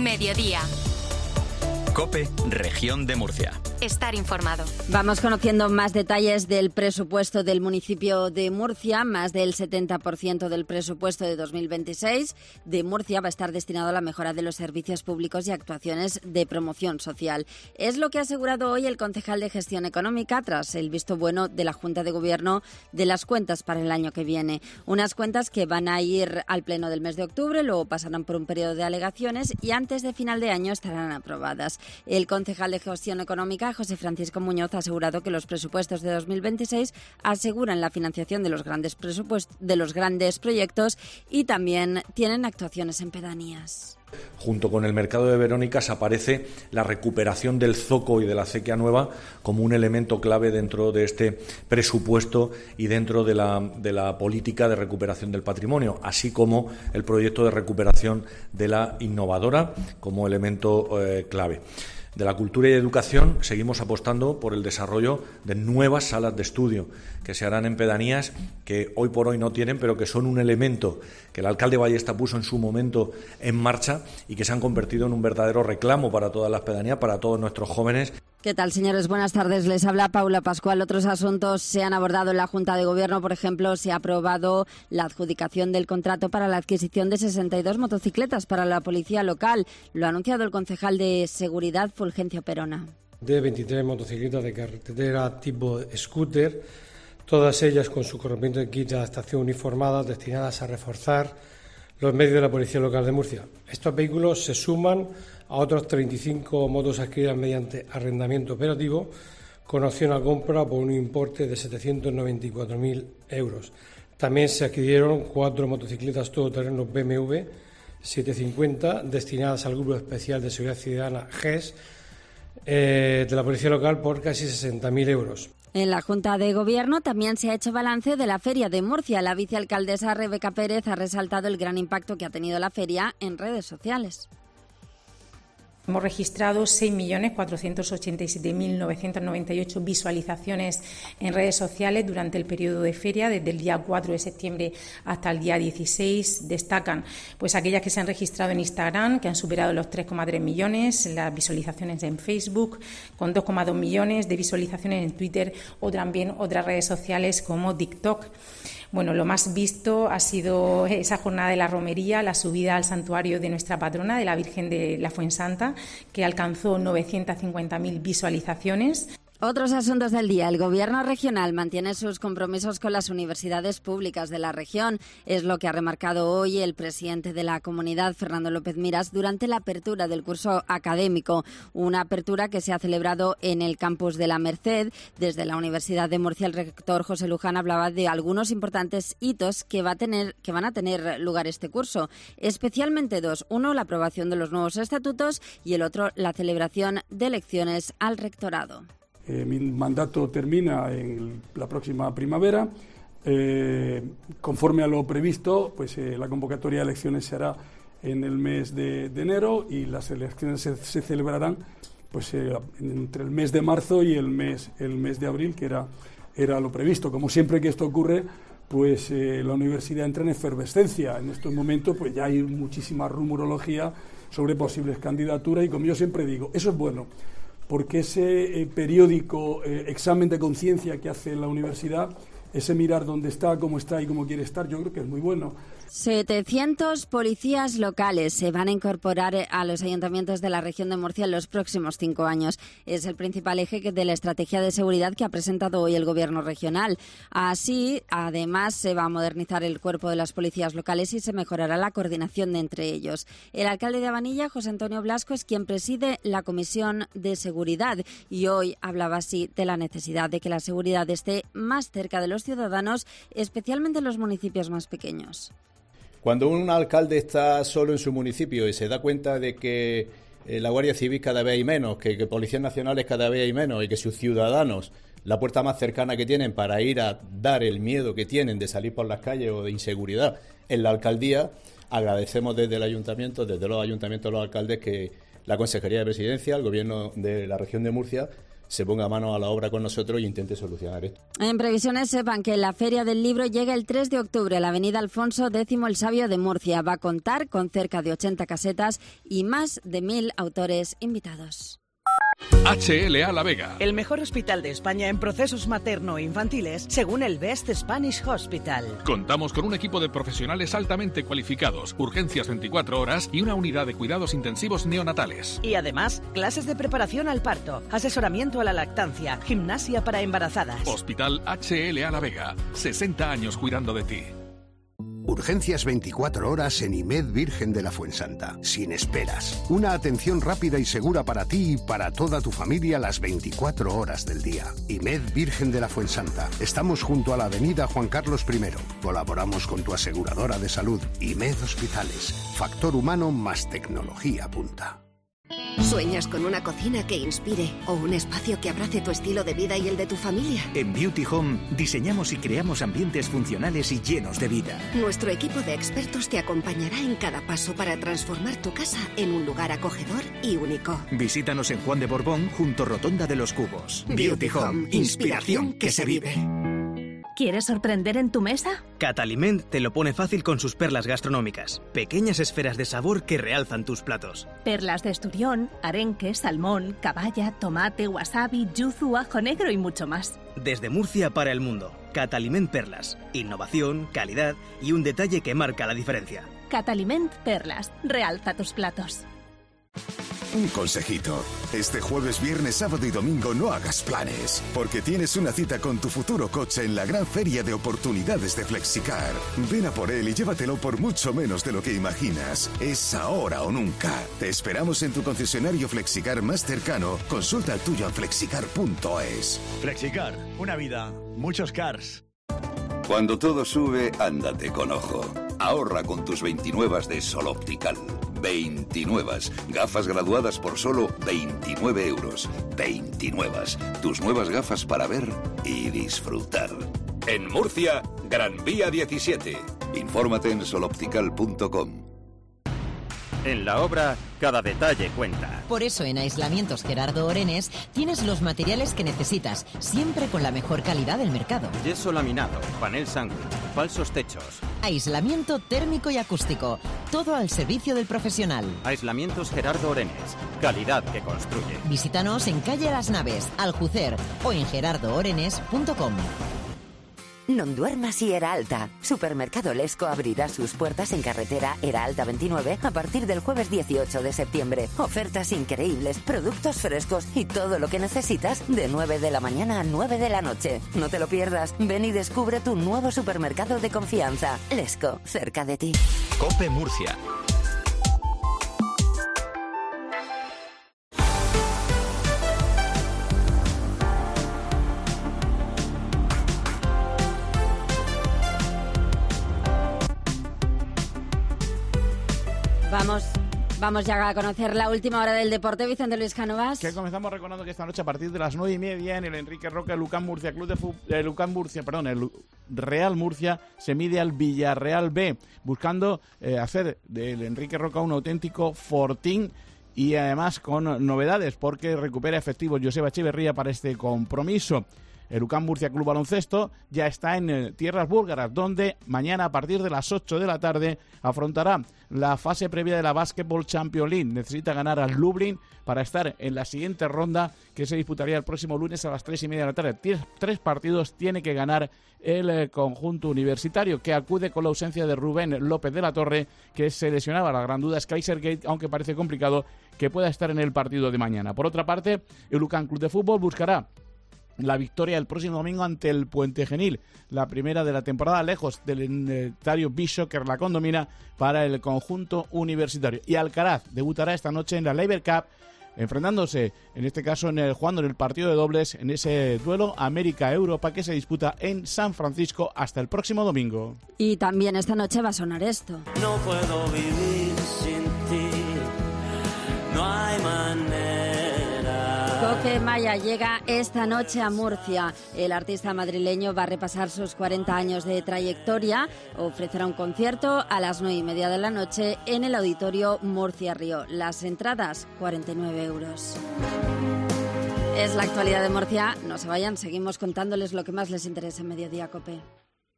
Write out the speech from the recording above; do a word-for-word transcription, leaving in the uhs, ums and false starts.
Mediodía. COPE, Región de Murcia. Estar informado. Vamos conociendo más detalles del presupuesto del municipio de Murcia. Más del setenta por ciento del presupuesto de dos mil veintiséis de Murcia va a estar destinado a la mejora de los servicios públicos y actuaciones de promoción social. Es lo que ha asegurado hoy el concejal de Gestión Económica tras el visto bueno de la Junta de Gobierno de las cuentas para el año que viene. Unas cuentas que van a ir al pleno del mes de octubre, luego pasarán por un periodo de alegaciones y antes de final de año estarán aprobadas. El concejal de Gestión Económica, José Francisco Muñoz, ha asegurado que los presupuestos de dos mil veintiséis aseguran la financiación de los grandes presupuestos, de los grandes proyectos y también tienen actuaciones en pedanías. Junto con el mercado de Verónicas aparece la recuperación del zoco y de la acequia nueva como un elemento clave dentro de este presupuesto y dentro de la, de la política de recuperación del patrimonio, así como el proyecto de recuperación de la innovadora como elemento eh, clave. De la cultura y educación seguimos apostando por el desarrollo de nuevas salas de estudio que se harán en pedanías que hoy por hoy no tienen, pero que son un elemento que el alcalde Ballesta puso en su momento en marcha y que se han convertido en un verdadero reclamo para todas las pedanías, para todos nuestros jóvenes. ¿Qué tal, señores? Buenas tardes. Les habla Paula Pascual. Otros asuntos se han abordado en la Junta de Gobierno. Por ejemplo, se ha aprobado la adjudicación del contrato para la adquisición de sesenta y dos motocicletas para la policía local. Lo ha anunciado el concejal de Seguridad, Fulgencio Perona. De veintitrés motocicletas de carretera tipo scooter, todas ellas con su correspondiente kit de adaptación uniformadas destinadas a reforzar los medios de la Policía Local de Murcia. Estos vehículos se suman a otros treinta y cinco motos adquiridas mediante arrendamiento operativo con opción a compra por un importe de setecientos noventa y cuatro mil euros. También se adquirieron cuatro motocicletas todoterrenos B M W setecientos cincuenta destinadas al Grupo Especial de Seguridad Ciudadana G E S eh, de la Policía Local por casi sesenta mil euros. En la Junta de Gobierno también se ha hecho balance de la Feria de Murcia. La vicealcaldesa Rebeca Pérez ha resaltado el gran impacto que ha tenido la feria en redes sociales. Hemos registrado seis millones cuatrocientos ochenta y siete mil novecientos noventa y ocho visualizaciones en redes sociales durante el periodo de feria, desde el día cuatro de septiembre hasta el día dieciséis. Destacan pues aquellas que se han registrado en Instagram, que han superado los tres coma tres millones, las visualizaciones en Facebook, con dos coma dos millones de visualizaciones en Twitter o también otras redes sociales como TikTok. Bueno, lo más visto ha sido esa jornada de la romería, la subida al santuario de nuestra patrona, de la Virgen de la Fuensanta, que alcanzó novecientas cincuenta mil visualizaciones. Otros asuntos del día. El Gobierno regional mantiene sus compromisos con las universidades públicas de la región. Es lo que ha remarcado hoy el presidente de la comunidad, Fernando López Miras, durante la apertura del curso académico. Una apertura que se ha celebrado en el campus de la Merced. Desde la Universidad de Murcia, el rector José Luján hablaba de algunos importantes hitos que, va a tener, que van a tener lugar este curso. Especialmente dos. Uno, la aprobación de los nuevos estatutos y el otro, la celebración de elecciones al rectorado. Eh, mi mandato termina en la próxima primavera. Eh, conforme a lo previsto, pues eh, la convocatoria de elecciones se hará en el mes de, de enero y las elecciones se, se celebrarán pues eh, entre el mes de marzo y el mes el mes de abril, que era era lo previsto. Como siempre que esto ocurre, pues eh, la universidad entra en efervescencia. En estos momentos pues ya hay muchísima rumorología sobre posibles candidaturas y, como yo siempre digo, eso es bueno, porque ese eh, periódico eh, examen de conciencia que hace la universidad, ese mirar dónde está, cómo está y cómo quiere estar, yo creo que es muy bueno. setecientos policías locales se van a incorporar a los ayuntamientos de la región de Murcia en los próximos cinco años. Es el principal eje de la estrategia de seguridad que ha presentado hoy el Gobierno regional. Así, además, se va a modernizar el cuerpo de las policías locales y se mejorará la coordinación de entre ellos. El alcalde de Abanilla, José Antonio Blasco, es quien preside la Comisión de Seguridad y hoy hablaba así de la necesidad de que la seguridad esté más cerca de los ciudadanos, especialmente en los municipios más pequeños. Cuando un alcalde está solo en su municipio y se da cuenta de que eh, la Guardia Civil cada vez hay menos, que, que policías nacionales cada vez hay menos y que sus ciudadanos, la puerta más cercana que tienen para ir a dar el miedo que tienen de salir por las calles o de inseguridad en la alcaldía, agradecemos desde el ayuntamiento, desde los ayuntamientos, los alcaldes, que la Consejería de Presidencia, el Gobierno de la región de Murcia, se ponga mano a la obra con nosotros y intente solucionar esto. En previsiones, sepan que la Feria del Libro llega el tres de octubre a la avenida Alfonso X el Sabio de Murcia. Va a contar con cerca de ochenta casetas y más de mil autores invitados. H L A La Vega. El mejor hospital de España en procesos materno-infantiles, según el Best Spanish Hospital. Contamos con un equipo de profesionales altamente cualificados, urgencias veinticuatro horas y una unidad de cuidados intensivos neonatales. Y además, clases de preparación al parto, asesoramiento a la lactancia, gimnasia para embarazadas. Hospital H L A La Vega. sesenta años cuidando de ti. Urgencias veinticuatro horas en IMED Virgen de la Fuensanta. Sin esperas. Una atención rápida y segura para ti y para toda tu familia las veinticuatro horas del día. IMED Virgen de la Fuensanta. Estamos junto a la avenida Juan Carlos primero. Colaboramos con tu aseguradora de salud. IMED Hospitales. Factor humano más tecnología punta. ¿Sueñas con una cocina que inspire o un espacio que abrace tu estilo de vida y el de tu familia? En Beauty Home diseñamos y creamos ambientes funcionales y llenos de vida. Nuestro equipo de expertos te acompañará en cada paso para transformar tu casa en un lugar acogedor y único. Visítanos en Juan de Borbón, junto Rotonda de los Cubos. Beauty Home, inspiración que se vive. ¿Quieres sorprender en tu mesa? Cataliment te lo pone fácil con sus perlas gastronómicas. Pequeñas esferas de sabor que realzan tus platos. Perlas de esturión, arenque, salmón, caballa, tomate, wasabi, yuzu, ajo negro y mucho más. Desde Murcia para el mundo. Cataliment Perlas. Innovación, calidad y un detalle que marca la diferencia. Cataliment Perlas. Realza tus platos. Un consejito. Este jueves, viernes, sábado y domingo no hagas planes, porque tienes una cita con tu futuro coche en la gran feria de oportunidades de Flexicar. Ven a por él y llévatelo por mucho menos de lo que imaginas. Es ahora o nunca. Te esperamos en tu concesionario Flexicar más cercano. Consulta el tuyo en flexicar punto es. Flexicar. Una vida. Muchos cars. Cuando todo sube, ándate con ojo. Ahorra con tus veintinuevas de Sol Optical. veintinuevas. Gafas graduadas por solo veintinueve euros. veintinuevas. Tus nuevas gafas para ver y disfrutar. En Murcia, Gran Vía diecisiete. Infórmate en sol optical punto com. En la obra, cada detalle cuenta. Por eso en Aislamientos Gerardo Orenes tienes los materiales que necesitas, siempre con la mejor calidad del mercado. Yeso laminado, panel sándwich, falsos techos. Aislamiento térmico y acústico, todo al servicio del profesional. Aislamientos Gerardo Orenes, calidad que construye. Visítanos en calle Las Naves, Aljucer o en gerardo orenes punto com. Non duermas y Era Alta. Supermercado Lesco abrirá sus puertas en carretera Era Alta veintinueve a partir del jueves dieciocho de septiembre. Ofertas increíbles, productos frescos y todo lo que necesitas de nueve de la mañana a nueve de la noche. No te lo pierdas. Ven y descubre tu nuevo supermercado de confianza. Lesco, cerca de ti. COPE Murcia. Vamos, vamos ya a conocer la última hora del deporte. Vicente Luis Cánovas. Que comenzamos recordando que esta noche a partir de las nueve y media en el Enrique Roca, el Lucán Murcia Club de Fútbol, el Lucán Murcia, perdón, el Real Murcia se mide al Villarreal B, buscando eh, hacer del Enrique Roca un auténtico fortín. Y además con novedades, porque recupera efectivos Joseba Echeverría para este compromiso. El UCAM Murcia Club Baloncesto ya está en eh, tierras búlgaras, donde mañana a partir de las ocho de la tarde afrontará la fase previa de la Basketball Champions League. Necesita ganar al Lublin para estar en la siguiente ronda, que se disputaría el próximo lunes a las tres y media de la tarde. Tienes tres partidos tiene que ganar el eh, conjunto universitario, que acude con la ausencia de Rubén López de la Torre, que se lesionaba. La gran duda es Kaisergate, aunque parece complicado que pueda estar en el partido de mañana. Por otra parte, el UCAM Club de Fútbol buscará la victoria el próximo domingo ante el Puente Genil, la primera de la temporada, lejos del estadio Bishoker, la condomina para el conjunto universitario. Y Alcaraz debutará esta noche en la Laver Cup, enfrentándose, en este caso, en el, jugando en el partido de dobles, en ese duelo América-Europa que se disputa en San Francisco hasta el próximo domingo. Y también esta noche va a sonar esto. No puedo vivir sin ti, no hay manera. Coque Maya llega esta noche a Murcia. El artista madrileño va a repasar sus cuarenta años de trayectoria. Ofrecerá un concierto a las nueve y media de la noche en el Auditorio Murcia Río. Las entradas, cuarenta y nueve euros. Es la actualidad de Murcia. No se vayan, seguimos contándoles lo que más les interesa en Mediodía COPE.